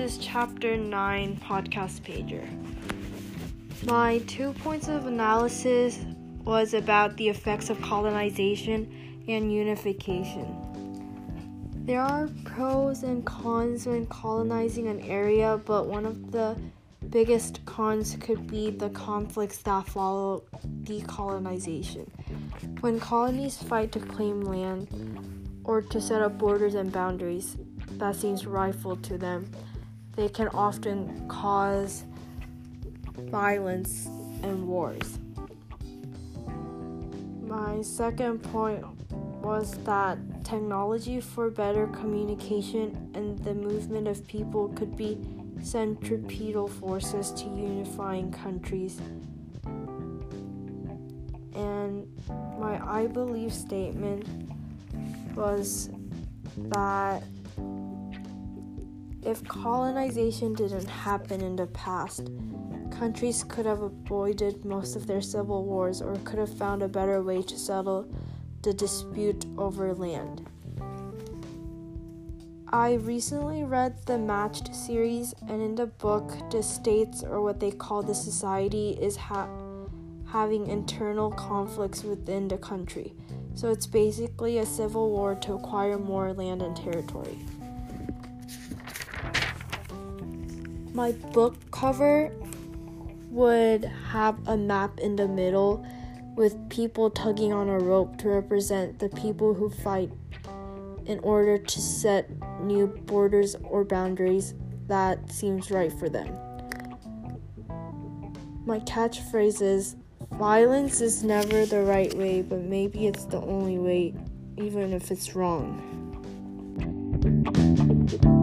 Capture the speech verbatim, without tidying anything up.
is Chapter nine, Podcast Pager. My two points of analysis was about the effects of colonization and unification. There are pros and cons when colonizing an area, but one of the biggest cons could be the conflicts that follow decolonization. When colonies fight to claim land or to set up borders and boundaries that seems rightful to them, they can often cause violence and wars. My second point was that technology for better communication and the movement of people could be centripetal forces to unifying countries. And my I believe statement was that if colonization didn't happen in the past, countries could have avoided most of their civil wars or could have found a better way to settle the dispute over land. I recently read the Matched series, and in the book, the states, or what they call the society, is ha- having internal conflicts within the country. So it's basically a civil war to acquire more land and territory. My book cover would have a map in the middle with people tugging on a rope to represent the people who fight in order to set new borders or boundaries that seems right for them. My catchphrase is, violence is never the right way, but maybe it's the only way, even if it's wrong.